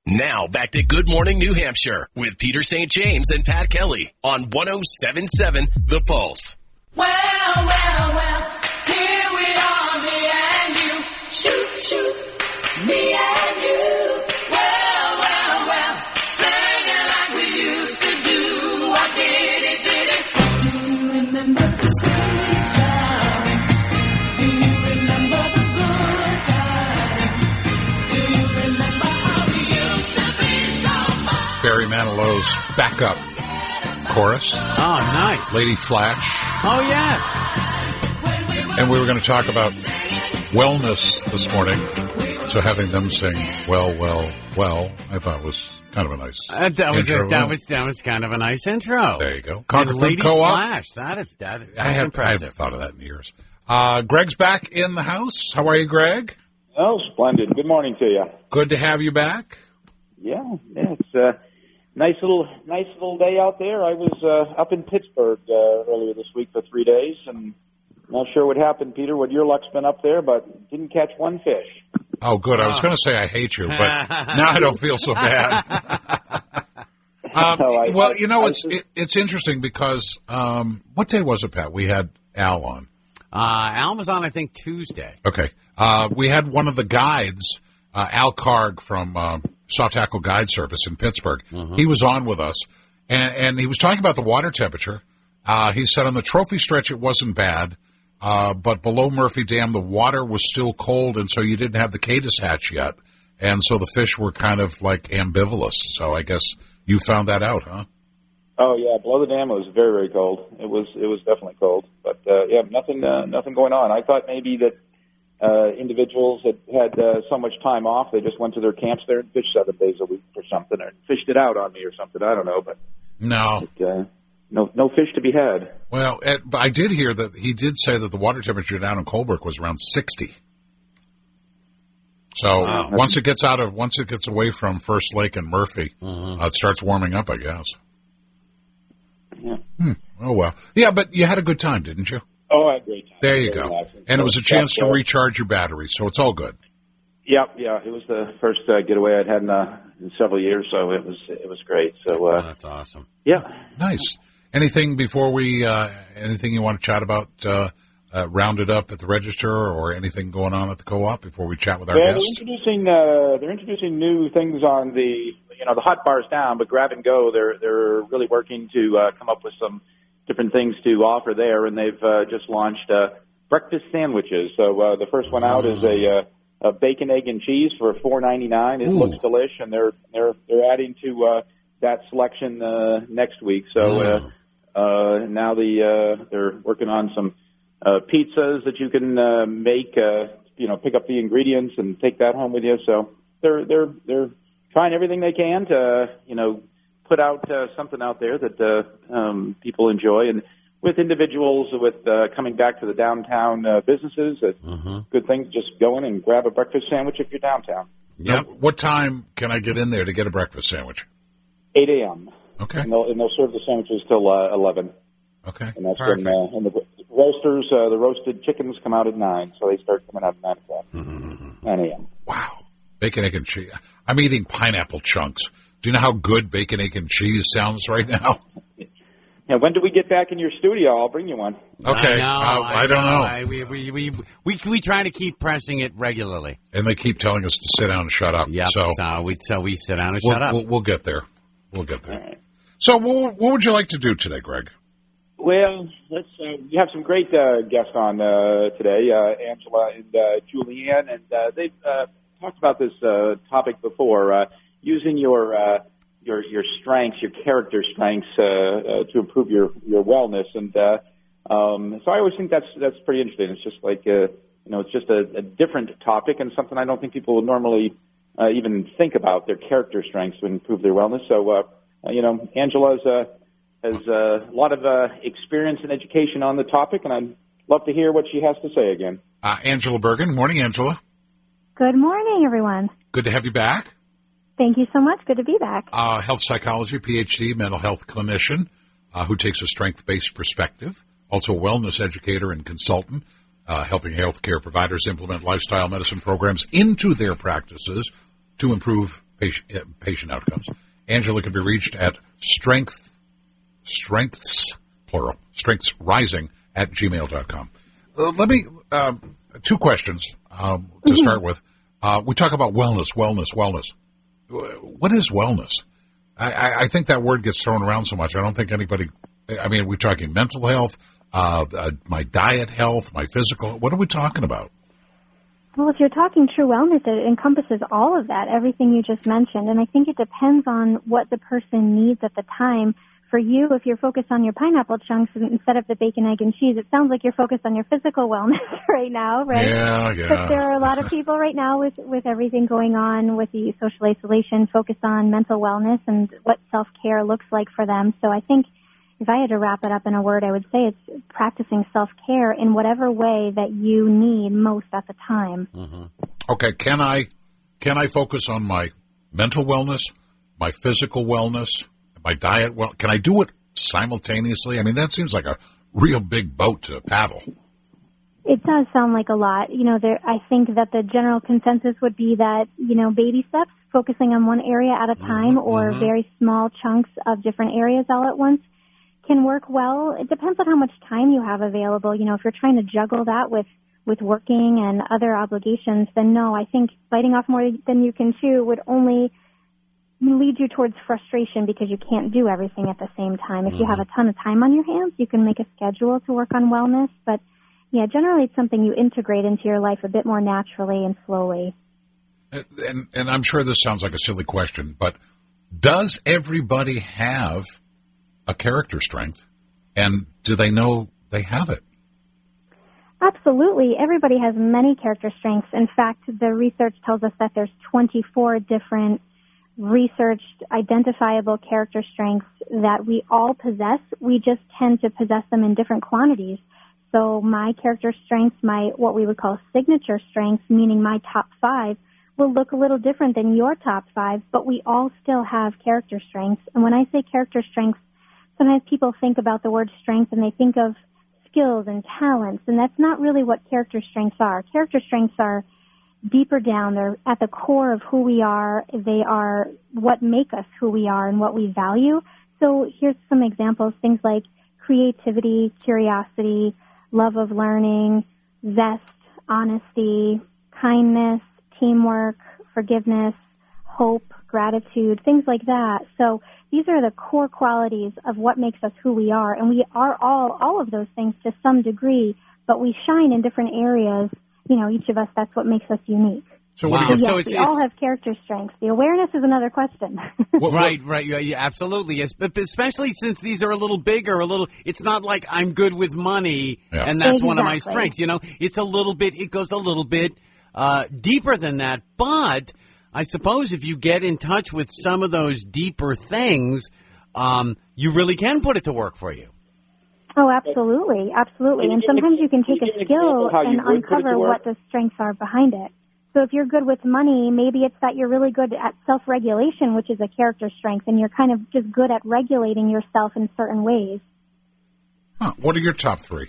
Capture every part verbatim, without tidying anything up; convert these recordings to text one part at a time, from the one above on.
Now, back to Good Morning New Hampshire with Peter Saint James and Pat Kelly on one oh seven point seven The Pulse. Well, well, well, here we are, me and you. Shoot, shoot, me and you. Well, well, well, singing like we used to do. I did it, did it. Do you remember the sweet times? Do you remember the good times? Do you remember how we used to be so much? Barry Manilow's backup chorus. Oh, nice. Lady Flash. Oh, yeah. And we were going to talk about wellness this morning. So having them sing "Well, Well, Well," I thought was kind of a nice Uh, that was intro. a, that was that was kind of a nice intro. There you go. And Concord Food Lady Co-op. Flash. That is that is I, that's have, I impressive. haven't thought of that in years. Uh, Greg's back in the house. How are you, Greg? Oh, splendid. Good morning to you. Good to have you back. Yeah, yeah, it's a nice little, nice little day out there. I was uh, up in Pittsburgh uh, earlier this week for three days, and not sure what happened, Peter. What your luck's been up there, but didn't catch one fish. Oh, good. I was going to say I hate you, but now I don't feel so bad. um, No, I- well, you know, I- it's it, it's interesting because um, what day was it, Pat? We had Al on. Uh, Al was on, I think, Tuesday. Okay. Uh, we had one of the guides, uh, Al Karg from uh, Soft Tackle Guide Service in Pittsburgh. Mm-hmm. He was on with us, and, and he was talking about the water temperature. Uh, he said on the trophy stretch it wasn't bad, uh, but below Murphy Dam the water was still cold, and so you didn't have the Cadis hatch yet, and so the fish were kind of like ambivalous. So I guess you found that out, huh? Oh yeah, below the dam it was very, very cold. It was, it was definitely cold. But uh, yeah, nothing, uh, nothing going on. I thought maybe that uh, individuals had had uh, so much time off, they just went to their camps there and fished seven days a week or something, or fished it out on me or something. I don't know, but No. it, uh, no, no fish to be had. Well, Ed, but I did hear that he did say that the water temperature down in Colebrook was around sixty. So Wow. once it gets out of, once it gets away from First Lake and Murphy, Mm-hmm. uh, it starts warming up, I guess. Yeah. Hmm. Oh, well. Yeah, but you had a good time, didn't you? Oh, I had a great time. There you Very go. relaxing. And it was a chance to Yeah, recharge your battery, so it's all good. Yeah, yeah, it was the first uh, getaway I'd had in, uh, in several years, so it was it was great. So Oh, uh, that's awesome. yeah, Nice. Anything before we, uh, anything you want to chat about, uh, uh, rounded up at the register or anything going on at the co-op before we chat with our yeah, they're guests? introducing uh, they're introducing new things on the you know the hot bar's down, but grab and go. They're they're really working to uh, come up with some different things to offer there, and they've uh, just launched uh, breakfast sandwiches. So uh, the first one out is a, uh, a bacon, egg, and cheese for four ninety-nine. It Ooh. looks delish, and they're they're they're adding to uh, that selection uh, next week. So uh, uh, now the uh, they're working on some uh, pizzas that you can uh, make. Uh, you know, pick up the ingredients and take that home with you. So they're they're they're trying everything they can to you know put out uh, something out there that uh, um, people enjoy. And with individuals with uh, coming back to the downtown uh, businesses, it's Mm-hmm. good thing to just go in and grab a breakfast sandwich if you're downtown. Now, what time can I get in there to get a breakfast sandwich? eight a.m. Okay. And they'll, and they'll serve the sandwiches till uh, eleven. Okay. And that's Perfect. when uh, and the roasters, uh, the roasted chickens come out at nine, so they start coming out at nine o'clock, Mm-hmm. nine a.m. Wow. Bacon, egg, and cheese. I'm eating pineapple chunks. Do you know how good bacon, egg, and cheese sounds right now? Now, when do we get back in your studio? I'll bring you one. Okay. I know. uh, I don't know. I, we, we, we, we, we try to keep pressing it regularly. And they keep telling us to sit down and shut up. Yep. So So we, so we sit down and we'll, shut up. We'll, we'll get there. We'll get there. All right. So what, what would you like to do today, Greg? Well, let's. Uh, we have some great uh, guests on uh, today, uh, Angela and uh, Julianne, and uh, they've uh, talked about this uh, topic before. Uh, using your uh, your your strengths, your character strengths, uh, uh, to improve your your wellness, and uh, um, so I always think that's that's pretty interesting. It's just like uh, you know, it's just a, a different topic and something I don't think people would normally uh, even think about their character strengths to improve their wellness. So uh, you know, Angela's. Uh, has uh, a lot of uh, experience and education on the topic, and I'd love to hear what she has to say again. Uh, Angela Bergen. Morning, Angela. Good morning, everyone. Good to have you back. Thank you so much. Good to be back. Uh, health psychology, P H D, mental health clinician uh, who takes a strength-based perspective. Also a wellness educator and consultant, uh, helping healthcare providers implement lifestyle medicine programs into their practices to improve patient, uh, patient outcomes. Angela can be reached at strength, strengths, plural, strengths rising at gmail dot com. Uh, let me, uh, two questions um, to start with. Uh, we talk about wellness, wellness, wellness. What is wellness? I, I, I think that word gets thrown around so much. I don't think anybody, I mean, we're talking mental health, uh, uh, my diet health, my physical, what are we talking about? Well, if you're talking true wellness, it encompasses all of that, everything you just mentioned. And I think it depends on what the person needs at the time. For you, if you're focused on your pineapple chunks instead of the bacon, egg, and cheese, it sounds like you're focused on your physical wellness right now, right? Yeah, yeah. But there are a lot of people right now with, with everything going on with the social isolation focused on mental wellness and what self-care looks like for them. So I think if I had to wrap it up in a word, I would say it's practicing self-care in whatever way that you need most at the time. Mm-hmm. Okay, can I can I focus on my mental wellness, my physical wellness, my diet? Well, can I do it simultaneously? I mean, that seems like a real big boat to paddle. It does sound like a lot. You know, there, I think that the general consensus would be that, you know, baby steps, focusing on one area at a time, mm-hmm, or mm-hmm. very small chunks of different areas all at once can work well. It depends on how much time you have available. You know, if you're trying to juggle that with, with working and other obligations, then no, I think biting off more than you can chew would only lead you towards frustration because you can't do everything at the same time. If mm-hmm. you have a ton of time on your hands, you can make a schedule to work on wellness. But, yeah, generally it's something you integrate into your life a bit more naturally and slowly. And, and, and I'm sure this sounds like a silly question, but does everybody have a character strength, and do they know they have it? Absolutely. Everybody has many character strengths. In fact, the research tells us that there's twenty-four different researched identifiable character strengths that we all possess. We just tend to possess them in different quantities. So my character strengths, my what we would call signature strengths, meaning my top five, will look a little different than your top five, but we all still have character strengths. And when I say character strengths, sometimes people think about the word strength and they think of skills and talents, and that's not really what character strengths are. Character strengths are deeper down. They're at the core of who we are. They are what make us who we are and what we value. So here's some examples, things like creativity, curiosity, love of learning, zest, honesty, kindness, teamwork, forgiveness, hope, gratitude, things like that. So these are the core qualities of what makes us who we are, and we are all all of those things to some degree, but we shine in different areas. You know, each of us, that's what makes us unique. So, wow. what So yes, so it's, we it's, all have character strengths. The awareness is another question. what, right, right, yeah, yeah, absolutely. Yes, but but especially since these are a little bigger, a little. It's not like I'm good with money, Yeah. and that's one of my Exactly. strengths. You know, it's a little bit. It goes a little bit uh, deeper than that. But I suppose if you get in touch with some of those deeper things, um, you really can put it to work for you. Oh, absolutely, absolutely. And sometimes you can take a skill and uncover what the strengths are behind it. So if you're good with money, maybe it's that you're really good at self-regulation, which is a character strength, and you're kind of just good at regulating yourself in certain ways. Huh. What are your top three?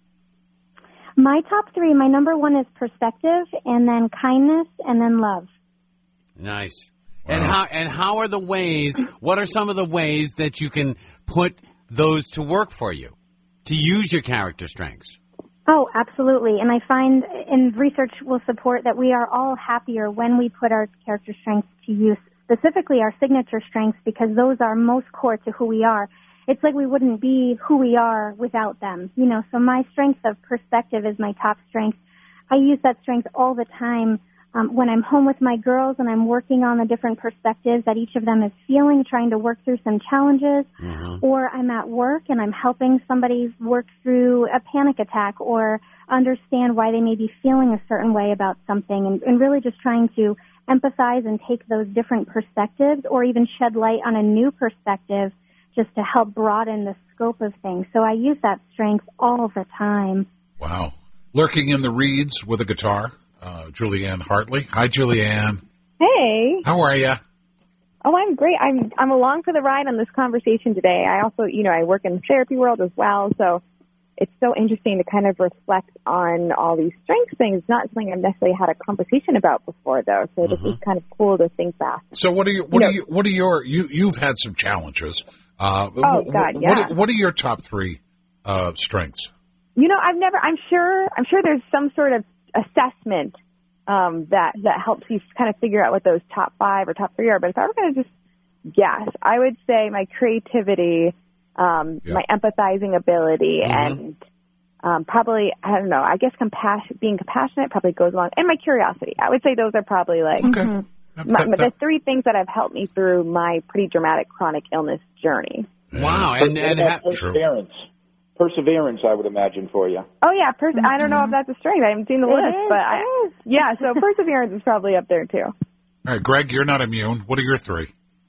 My top three, my number one is perspective, and then kindness, and then love. Nice. And Wow. how and how are the ways? What are some of the ways that you can put those to work for you to use your character strengths? Oh, absolutely. And I find, and research will support, that we are all happier when we put our character strengths to use, specifically our signature strengths, because those are most core to who we are. It's like we wouldn't be who we are without them. You know, so my strength of perspective is my top strength. I use that strength all the time um, when I'm home with my girls and I'm working on the different perspectives that each of them is feeling, trying to work through some challenges, Mm-hmm. or I'm at work and I'm helping somebody work through a panic attack or understand why they may be feeling a certain way about something, and, and really just trying to empathize and take those different perspectives, or even shed light on a new perspective just to help broaden the scope of things. So I use that strength all the time. Wow. Lurking in the reeds with a guitar, uh, Julianne Hartley. Hi, Julianne. Hey. How are you? Oh, I'm great. I'm I'm along for the ride on this conversation today. I also, you know, I work in the therapy world as well, so it's so interesting to kind of reflect on all these strengths things. It's not something I've necessarily had a conversation about before, though. So Mm-hmm. this is kind of cool to think back. So what are you? What You are know- you? What are your? You you've had some challenges. Uh, Oh, wh- God, wh- yeah. What, what are your top three uh, strengths? You know, I've never. I'm sure. I'm sure there's some sort of assessment um, that that helps you kind of figure out what those top five or top three are. But if I were going to just guess, I would say my creativity, um, Yeah. my empathizing ability, Mhm. and um, probably I don't know. I guess compassion, being compassionate probably goes along, and my curiosity. I would say those are probably like Okay. my, That- my- that- the three things that have helped me through my pretty dramatic chronic illness journey. Wow, What and and about ha- perseverance. Perseverance, I would imagine, for you. Oh yeah, pers- I don't know if that's a strength. I haven't seen the It list, is, but I, it is. yeah. So perseverance is probably up there too. All right, Greg, you're not immune. What are your three?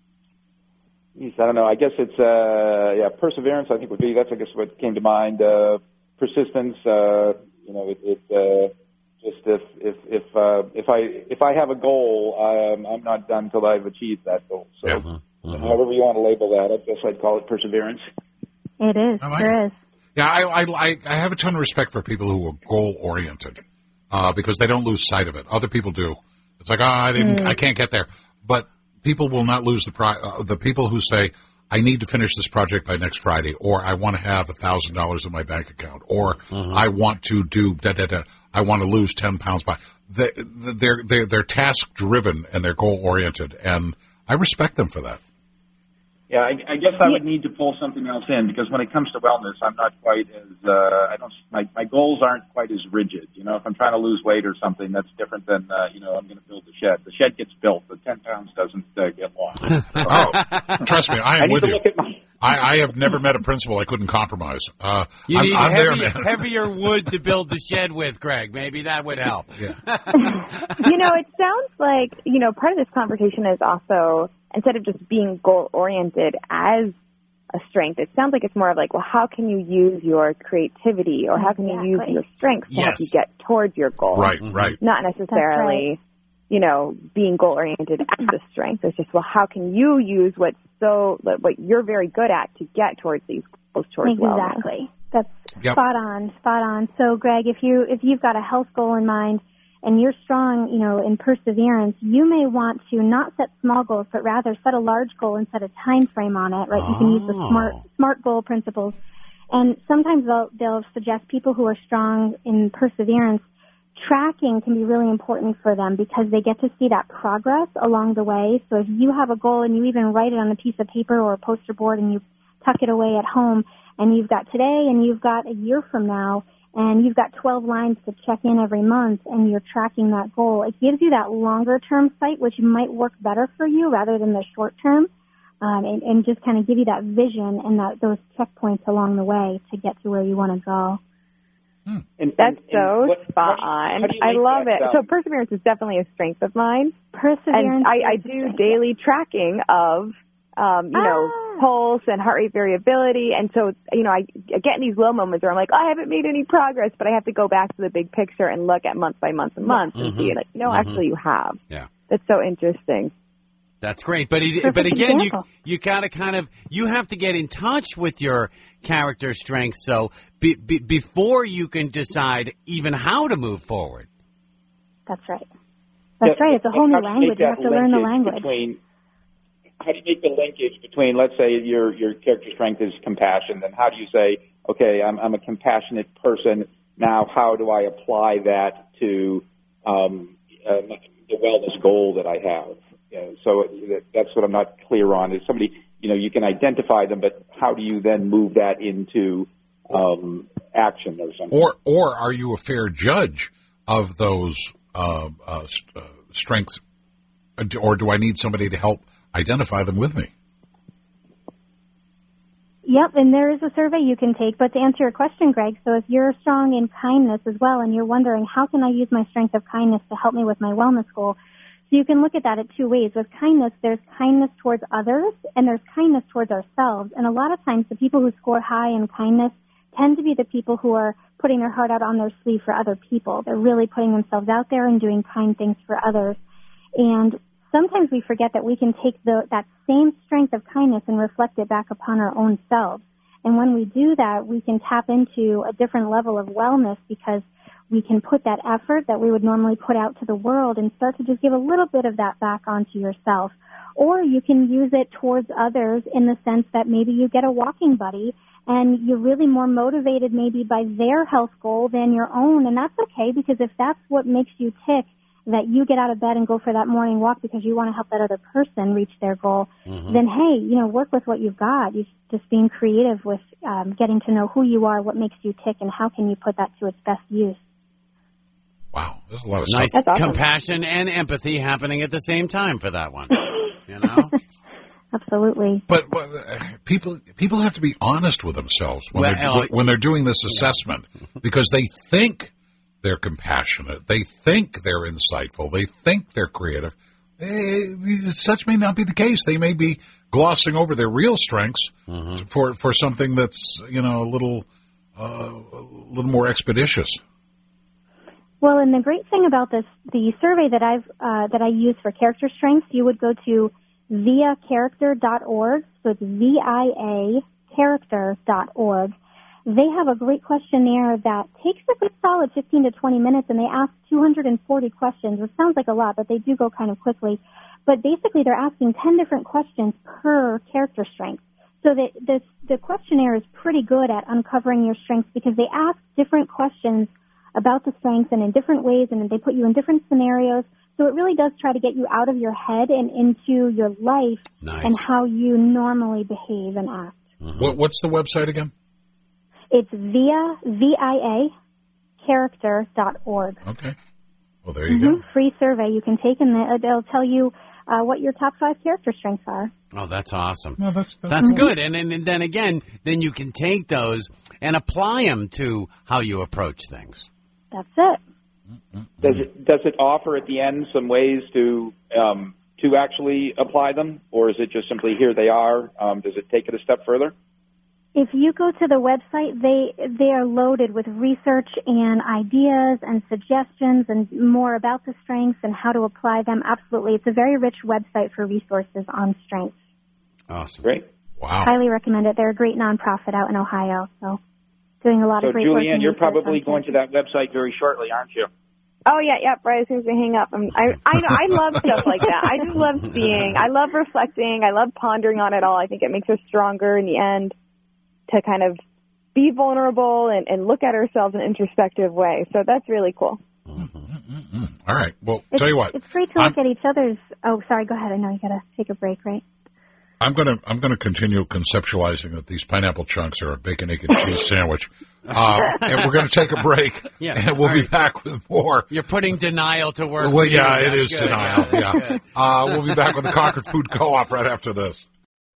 Geez, I don't know. I guess it's uh, yeah, perseverance. I think would be that's I guess what came to mind. Uh, persistence. Uh, you know, it, it uh, just if if if uh, if I if I have a goal, um, I'm not done till I've achieved that goal. So, Yeah. however you want to label that, I guess I'd call it perseverance. It is. I like There it. is. Yeah, I, I, I, I have a ton of respect for people who are goal oriented, uh, because they don't lose sight of it. Other people do. It's like, oh, I didn't, I can't get there. But people will not lose the pri- uh, the people who say, I need to finish this project by next Friday, or I want to have a thousand dollars in my bank account, or I want to do da da da. I want to lose ten pounds by. They, they're they're they're task driven and they're goal oriented, and I respect them for that. Yeah, I, I guess I would need to pull something else in because when it comes to wellness, I'm not quite as uh, I don't my my goals aren't quite as rigid. You know, if I'm trying to lose weight or something, that's different than uh, you know I'm going to build a shed. The shed gets built, but ten pounds doesn't uh, get lost. So, Oh, trust me, I I am need with to you. look at my. I, I have never met a principal I couldn't compromise. Uh, you I'm, need I'm heavy, there, man. heavier wood to build the shed with, Greg. Maybe that would help. Yeah. You know, it sounds like, you know, part of this conversation is also, instead of just being goal-oriented as a strength, it sounds like it's more of like, well, how can you use your creativity or how can you use Exactly. your strengths to help Yes. you get towards your goal? Right, right. Not necessarily, you know, being goal-oriented as a strength. It's just, well, how can you use what's so, what you're very good at to get towards these goals, towards wellness? Exactly. That's Yep. spot on, spot on. So, Greg, if you if you've got a health goal in mind and you're strong, you know, in perseverance, you may want to not set small goals, but rather set a large goal and set a time frame on it. Right? You can use the Oh. smart smart goal principles. And sometimes they'll they'll suggest people who are strong in perseverance. Tracking can be really important for them because they get to see that progress along the way. So if you have a goal and you even write it on a piece of paper or a poster board and you tuck it away at home and you've got today and you've got a year from now and you've got twelve lines to check in every month and you're tracking that goal, it gives you that longer term sight, which might work better for you rather than the short term, um, and, and just kind of give you that vision and that those checkpoints along the way to get to where you want to go. And, That's and- so and what- spot how do you- on. how do you I make love that it. So balance? perseverance is definitely a strength of mine. Perseverance. And I, I is a do strength. daily tracking of, um, you know, Ah. pulse and heart rate variability. And so, you know, I, I get in these low moments where I'm like, I haven't made any progress, but I have to go back to the big picture and look at month by month and month and see, like, no, Mhm. actually you have. Yeah. That's so interesting. That's great, but it, Perfect but again, you example. you gotta kind of you have to get in touch with your character strengths, so be, be, before you can decide even how to move forward. That's right. That's Yeah, right. It's a whole new how do you make language. You have that to learn the linkage language. Between, how do you make the linkage between, let's say, your your character strength is compassion, then how do you say, okay, I'm I'm a compassionate person. Now, how do I apply that to um, uh, the wellness goal that I have? You know, so that, that's what I'm not clear on. Is somebody, you know, you can identify them, but how do you then move that into um, action or something? Or or are you a fair judge of those uh, uh, st- uh, strengths, or do I need somebody to help identify them with me? Yep, and there is a survey you can take. But to answer your question, Greg, so if you're strong in kindness as well and you're wondering how can I use my strength of kindness to help me with my wellness goal, so you can look at that in two ways. With kindness, there's kindness towards others and there's kindness towards ourselves. And a lot of times the people who score high in kindness tend to be the people who are putting their heart out on their sleeve for other people. They're really putting themselves out there and doing kind things for others. And sometimes we forget that we can take the, that same strength of kindness and reflect it back upon our own selves. And when we do that, we can tap into a different level of wellness because we can put that effort that we would normally put out to the world and start to just give a little bit of that back onto yourself. Or you can use it towards others in the sense that maybe you get a walking buddy and you're really more motivated maybe by their health goal than your own. And that's okay, because if that's what makes you tick, that you get out of bed and go for that morning walk because you want to help that other person reach their goal, mm-hmm. then, hey, you know, work with what you've got. You're just being creative with um, getting to know who you are, what makes you tick, and how can you put that to its best use. Wow, there's a lot of nice stuff. Awesome. Compassion and empathy happening at the same time for that one. You know? Absolutely. But, but uh, people people have to be honest with themselves when, well, they're, uh, when they're doing this assessment because they think they're compassionate, they think they're insightful, they think they're creative. Eh, such may not be the case. They may be glossing over their real strengths mm-hmm. for for something that's, you know, a little uh, a little more expeditious. Well, and the great thing about this, the survey that I've uh, that I use for character strengths, you would go to via character dot org. So it's V I A character dot org. They have a great questionnaire that takes a good solid fifteen to twenty minutes, and they ask two hundred forty questions, which sounds like a lot, but they do go kind of quickly. But basically, they're asking ten different questions per character strength. So the, the, the questionnaire is pretty good at uncovering your strengths because they ask different questions about the strengths and in different ways, and they put you in different scenarios. So it really does try to get you out of your head and into your life nice. And how you normally behave and act. Mm-hmm. What, what's the website again? It's via V I A character dot org. Okay. Well, there you mm-hmm. go. Free survey you can take, and they'll tell you uh, what your top five character strengths are. Oh, that's awesome. No, that's that's, that's mm-hmm. good. And, and and then again, then you can take those and apply them to how you approach things. That's it. Does it does it offer at the end some ways to um, to actually apply them, or is it just simply here they are? Um, does it take it a step further? If you go to the website, they they are loaded with research and ideas and suggestions and more about the strengths and how to apply them. Absolutely. It's a very rich website for resources on strengths. Awesome. Great. Wow. Highly recommend it. They're a great nonprofit out in Ohio, so doing a lot so of great work. So, Julianne, you're probably going to that website very shortly, aren't you? Oh, yeah, yeah, right as soon as we hang up. I'm, I I know, I love stuff like that. I just love seeing. I love reflecting. I love pondering on it all. I think it makes us stronger in the end to kind of be vulnerable and, and look at ourselves in an introspective way. So that's really cool. Mm-hmm, mm-hmm. All right. Well, it's, tell you what. It's great to look I'm, at each other's. Oh, sorry. Go ahead. I know you got to take a break, right? I'm gonna I'm gonna continue conceptualizing that these pineapple chunks are a bacon, egg, and cheese sandwich, uh, and we're gonna take a break, yeah, and we'll be right. back with more. You're putting denial to work. Well, yeah, it that's is good. denial. Yeah, yeah, uh, we'll be back with the Concord Food Co-op right after this.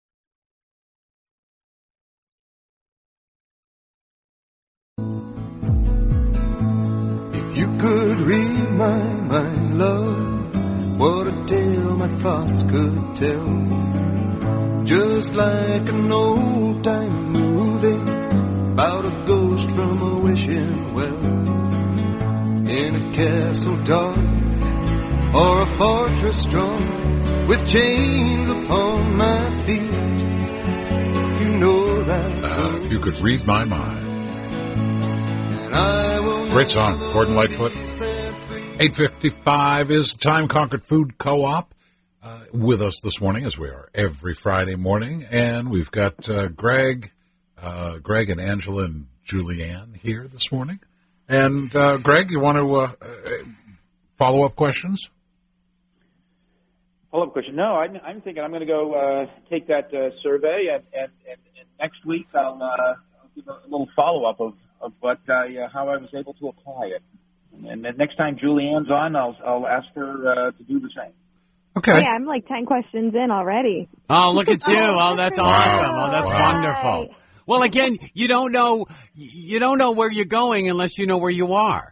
If you could read my mind, love, what a tale my thoughts could tell. Just like an old-time movie about a ghost from a wishing well, in a castle dark or a fortress strong with chains upon my feet. You know that. Uh, if you could read my mind. And I will Great song, Gordon Lightfoot. eight fifty-five is the time. Concord Food Co-op uh, with us this morning, as we are every Friday morning, and we've got uh, Greg, uh, Greg and Angela and Julianne here this morning. And uh, Greg, you want to uh, follow up questions? Follow up question? No, I'm, I'm thinking I'm going to go uh, take that uh, survey, and, and, and, and next week I'll, uh, I'll give a little follow up of, of what I, uh, how I was able to apply it. And then next time Julianne's on, I'll I'll ask her uh, to do the same. Okay. Oh, yeah, I'm like ten questions in already. Oh, look at you! Oh, that's Wow. awesome! Oh, that's Wow. wonderful. Well, again, you don't know you don't know where you're going unless you know where you are.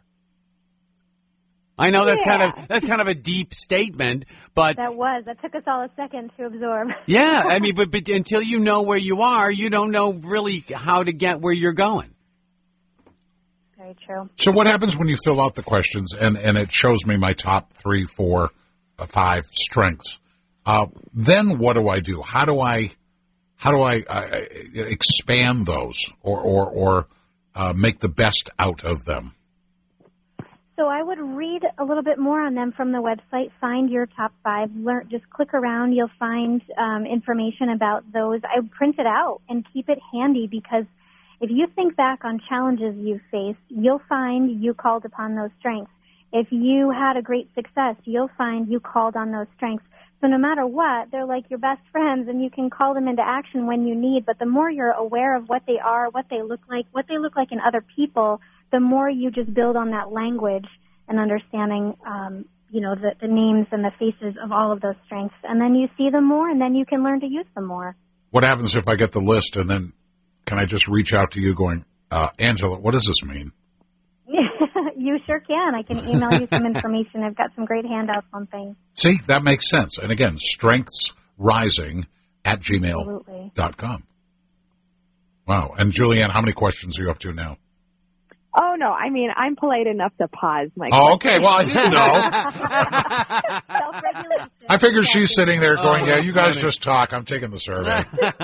I know that's Yeah. kind of that's kind of a deep statement, but That was. That took us all a second to absorb. yeah, I mean, but, but until you know where you are, you don't know really how to get where you're going. Very true. So what happens when you fill out the questions and, and it shows me my top three, four, uh, five strengths? Uh, then what do I do? How do I how do I, I expand those or or, or uh, make the best out of them? So I would read a little bit more on them from the website. Find your top five. Learn. Just click around. You'll find um, information about those. I would print it out and keep it handy because if you think back on challenges you've faced, you'll find you called upon those strengths. If you had a great success, you'll find you called on those strengths. So no matter what, they're like your best friends, and you can call them into action when you need. But the more you're aware of what they are, what they look like, what they look like in other people, the more you just build on that language and understanding, um, you know, the, the names and the faces of all of those strengths. And then you see them more, and then you can learn to use them more. What happens if I get the list, and then can I just reach out to you going, uh, Angela, what does this mean? You sure can. I can email you some information. I've got some great handouts on things. See, that makes sense. And again, strengthsrising at gmail dot com. Wow. And Julianne, how many questions are you up to now? Oh, no. I mean, I'm polite enough to pause my Oh, question. okay. Well, I didn't know. Self-regulation. I figure she's sitting there going, yeah, you guys just talk. I'm taking the survey.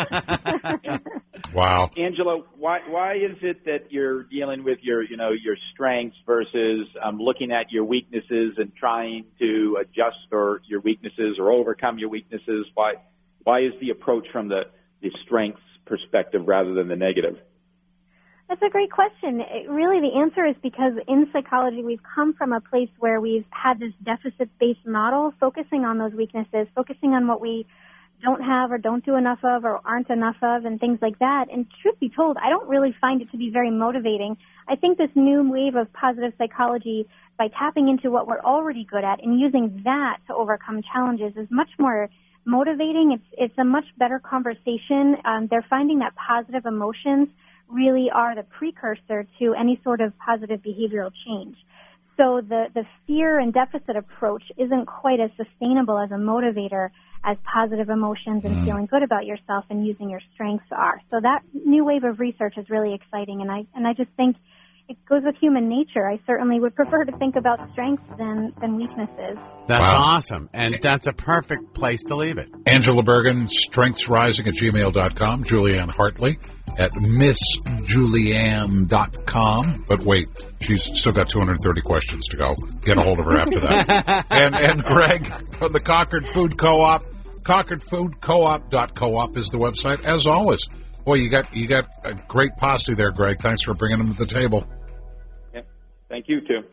Wow. Angela, why why is it that you're dealing with your you know your strengths versus um, looking at your weaknesses and trying to adjust for your weaknesses or overcome your weaknesses? Why why is the approach from the, the strengths perspective rather than the negative? That's a great question. It, really, the answer is because in psychology, we've come from a place where we've had this deficit-based model, focusing on those weaknesses, focusing on what we don't have or don't do enough of or aren't enough of and things like that. And truth be told, I don't really find it to be very motivating. I think this new wave of positive psychology, by tapping into what we're already good at and using that to overcome challenges, is much more motivating. It's it's a much better conversation. Um, they're finding that positive emotions really are the precursor to any sort of positive behavioral change. So the, the fear and deficit approach isn't quite as sustainable as a motivator as positive emotions and mm. feeling good about yourself and using your strengths are. So that new wave of research is really exciting, and I and I just think it goes with human nature. I certainly would prefer to think about strengths than, than weaknesses. That's wow. awesome, and that's a perfect place to leave it. Angela Bergen, strengthsrising at gmail dot com. Julianne Hartley at miss julianne dot com. But wait, she's still got two hundred thirty questions to go. Get a hold of her after that. and and Greg from the Concord Food Co-op. Concord Food Co-op dot co-op is the website. As always, boy, you got you got a great posse there, Greg. Thanks for bringing them to the table. Yeah, thank you, too.